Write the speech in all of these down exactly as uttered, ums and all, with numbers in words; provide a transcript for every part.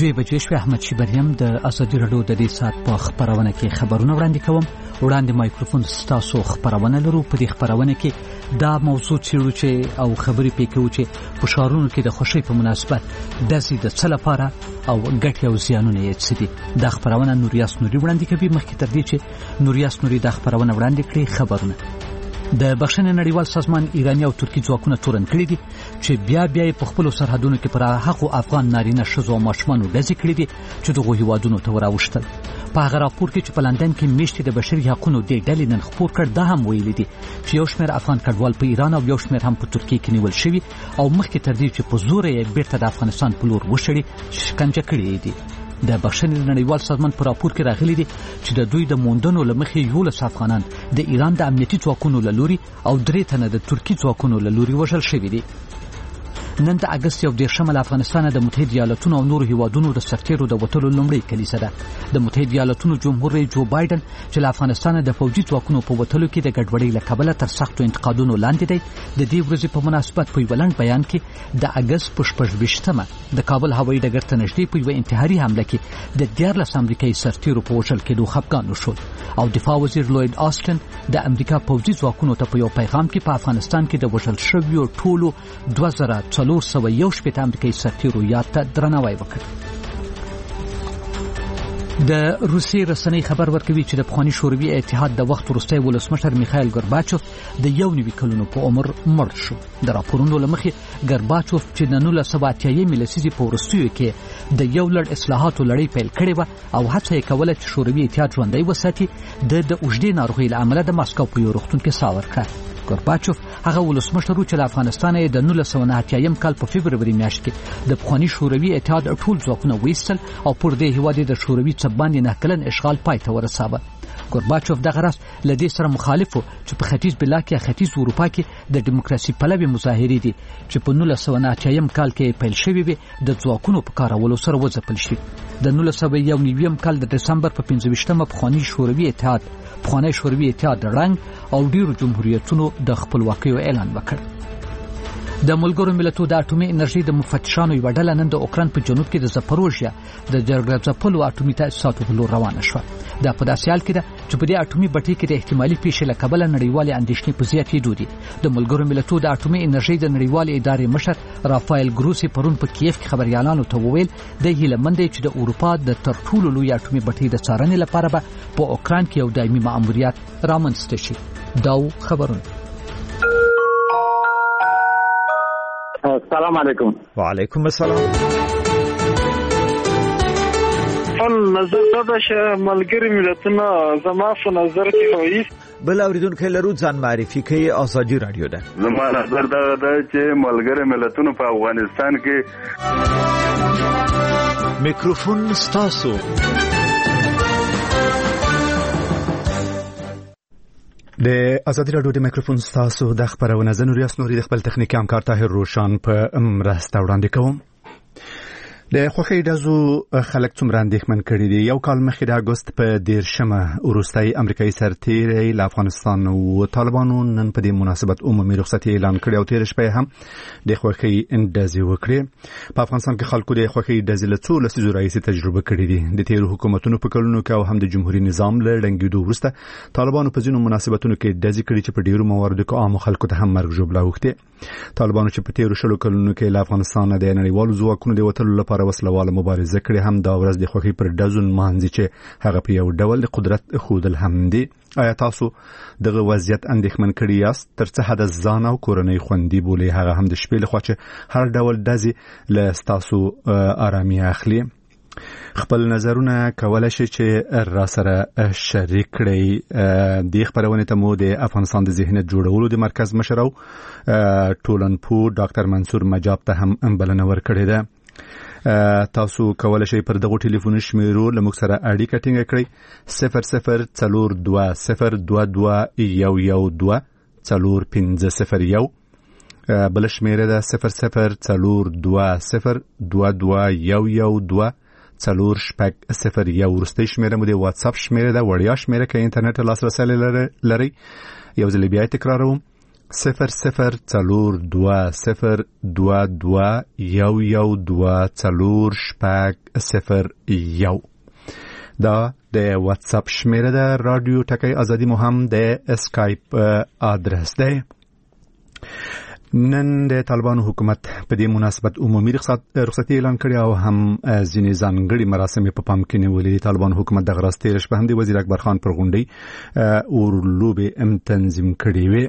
دوی بجې شوې. احمد شیبریم د ازادي راډیو د دې ساعت په خبرونه کې خبرونه وړاندې کوم. وړاندې مایکروفون ستاسو خبرونه لرو. په دې خبرونه کې دا موضوع څیړو چې او خبرې پې کوو چې په ښارونو کې د خوښۍ په مناسبت ډزې د څه لپاره او ګټې او زیانونه یې څه دي. دا خبرونه نوریاس نوري وړاندې کوي. مخکې تر دې چې نوریاس نوري دا خبرونه وړاندې کړي، خبرونه د بخښنې نړیوال سازمان ایراني او ترکی ځواکونه تورن کړي دي چې بیا بیا په خپلو سرحدونو کې پر هغو افغان نارینه ښځو او ماشومانو ډزې کړي دي چې دغو هیوادونو ته وراوښتل. په هغه راپور کې چې په لندن کې میاشتې د بشري حقونو دې ډلې نن خپور کړ، دا هم ویلي دي چې یو شمېر افغان کډوال په ایران او یو شمېر هم په ترکیه کې نیول شوي او مخکې تر دې چې په زوره یې بیرته د افغانستان په لور وشړي شکنجه کړي دي. د بخښنې نړیوال سازمان په راپور کې راغلي دي چې د دوی د موندنو له مخې یولس افغانان د ایران د امنیتي ځواکونو له لوري او درې تنه د ترکي ځواکونو له لوري وژل شوي دي. نن د اګست یو دېرشمه له افغانستانه د متحده ایالتونو او نورو هیوادونو د سرتیرو د وتلو لومړۍ کلیسه ده. د متحده ایالتونو جمهور رئیس جو بایدن چې له افغانستانه د فوجي ځواکونو په وتلو کې د ګډوډۍ له کبله تر سختو انتقادونو لاندې دی. د دې ورځې په مناسبت په یوه لنډ بیان کې د اګست په شپږ ویشتمه د کابل هوایي ډګر ته نږدې په یوه انتحاري حمله کې د دیارلس امریکایي سرتیرو په وژل کېدو خفګان وشول او دفاع وزیر لوید آسټن د امریکا پوځي ځواکونو ته په یو پیغام کې په افغانستان کې د وژل شویو ټولو دوه زره څلور سوه یو شپېته امریکایي سرتیرو یاد ته درناوی وکړ. د روسیې رسنۍ خبر ورکوي چې د پخواني شوروي اتحاد د وخت وروستی ولسمشر میخایل ګورباچوف د یو نوي کلونو په عمر مړ شو. د راپورونو له مخې ګورباچوف چې د نولس سوه اتیایمې لسیزې په وروستیو کې د یو لړ اصلاحاتو لړۍ پیل کړې وه او هڅه یې کوله چې شوروي اتحاد ژوندی وساتي، د د اوږدې ناروغۍ له امله د ماسکو په یو روغتون کې ساه ورکړه. ګورباچوف هغه ولسمشر و چې له افغانستانه یې د نولس سوه نهه اتیایم کال په فبروري میاشت کې د پخواني شوروي اتحاد ټول ځواکونه وایستل او پر دې هېواد یې د شوروي څه باندې نه کلن اشغال پای ته ورساوه. ګورباچوف دغه راز له دې سره مخالف و چې په ختیځ بلاک یا ختیځ اروپا کې د ډیموکراسي پلوي مظاهرې دي چې په نولس سوه نهه اتیایم کال کې پیل شوې وې د ځواکونو په کارولو سره وځپل شوي. د نولس سوه یو نوي کال د دسمبر په پنځه ویشتمه پخواني شوروي اتحاد پخوانی شوروي اتحاد رنګ او ډیرو جمهوریتونو د خپلواکۍ اعلان وکړ. د ملګرو ملتونو د اټومي انرژي د مفتشانو یوه ډله نن د اوکراین په جنوب کې د زپروژیا د جرګزپلو اټومي تاسیساتو په لور روانه شوه. دا په داسې حال کې ده چې په دې اټومي بټۍ کې د احتمالي پیښې له کبله نړیوالې اندېښنې په زیاتېدو دي. د ملګرو ملتونو د اټومي انرژي د نړیوالې ادارې مشر رافایل ګروسي پرون په کیف کې خبریالانو ته وویل د هیلهمند دی چې د اروپا د تر ټولو لوی اټومي بټۍ د څارنې لپاره به په اوکراین کې یو دایمي ماموریت رامنځته شي. دا خبرونه. السلام علیکم. وعلیکم السلام. خپل نظر دا چې ملګری ملتونه زما په نظر کې وایي بل اوریدونکو لرو ځان معرفي کوي. ازادي رادیو ده. زما نظر دا ده چې ملګری ملتونه په افغانستان کې میکروفون ستاسو. د ازادي راډیو د میکروفون ستاسو د خبرونه زه نوریاس نوري د خپل تخنیکي همکار طاهر روشان په مرسته وړاندې کوم. د خوښۍ ډزو خلک څومره اندېښمن کړي دي. یو کال مخکې د اګست په دېرشمه وروستی امریکایي سرتیری له افغانستان و طالبانو نن په دې مناسبت عمومي رخصتي اعلان کړې او تېره شپه هم د خوښۍ ډزې وکړې. په افغانستان کې خلکو د خوښۍ ډزې له څو لسیزو راهیسې تجربه کړې دي. د تېرو حکومتونو په کلونو کې او هم د جمهوري نظام له ړنګېدو وروسته طالبانو په ځینو مناسبتونو کې ډزې کړي چې په ډېرو مواردو کې عامو خلکو ته هم مرګ ژوبله اوښتې. طالبانو چې په تېرو شلو کلونو کې له افغانستانه د نړیوالو ځواکونو د وتلو لپاره وسلواله مبارزه کړې، هم دا ورځ د خوښۍ پر ډزو نمانځي چې هغه په یو ډول د قدرت ښودل هم دي. آیا تاسو دغه وضعیت اندېښمن کړي یاست؟ تر څه حده ځان او کورنۍ خوندي بولئ، هغه هم د شپې لخوا چې هر ډول ډزې له ستاسو آرامي اخلي؟ خپل نظرونه کولای شي چې را سره شریک کړئ. د خبرونه ته مو د افغانستان د ذهنیت جوړولو د مرکز مشر او ټولنپوه ډاکټر منصور مجاب ته هم بلنه ورکړې ده. تاسو کولای شئ پر دغه ټلیفون شمیرو له موږ سره اړیکه ټینګه کړئ. صفر صفر څلور دوه صفر دوه دوه یو یو دوه څلور پنځه صفر یو. بل شمیره ده صفر صفر څلور دوه صفر دوه دوه یو یو دوه څلور شپږ صفر یو. وروستۍ شمیره مو د واتس اپ شمیره ده، وړیا شمیره که انټرنیټ لاسرسی لرئ. یو ځل بیا تکراروم صفر صفر څلور دوه صفر دوه دوه یو یو دوه څلور شپږ صفر یو. دا د واتس اپ شمیره ده. رادیو ټکی ازادي مو هم د اسکایپ ادرس ده. نن د طالبانو حکومت په دې مناسبت عمومي رخصتي اعلان کړې او هم ځینې ځانګړي مراسم په پام کې نیولې. طالبانو حکومت د غراستې شپه هم د وزیر اکبر خان پر غونډې اورلوبې ام تنظیم کړې وې.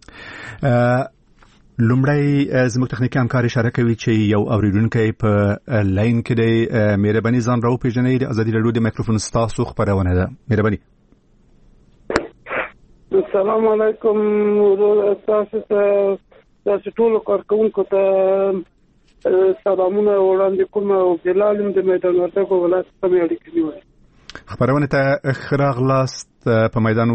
لومړی زموږ تخنیکی همکار اشاره کوي چې یو اوریدونکی په لاین کې دی. مهرباني ځان راو پیژنئ. د ازادي راډیو د میکروفون ستاسو خبرونه ده. مهرباني. السلام علیکم. تاسو ته تاسو ټول کارکونکو ته سلامونه وړاندې کوم او بلال د میدان ورته ولایت څخه اړیکې نیولې. خبرونه ته خراغلاست په میدان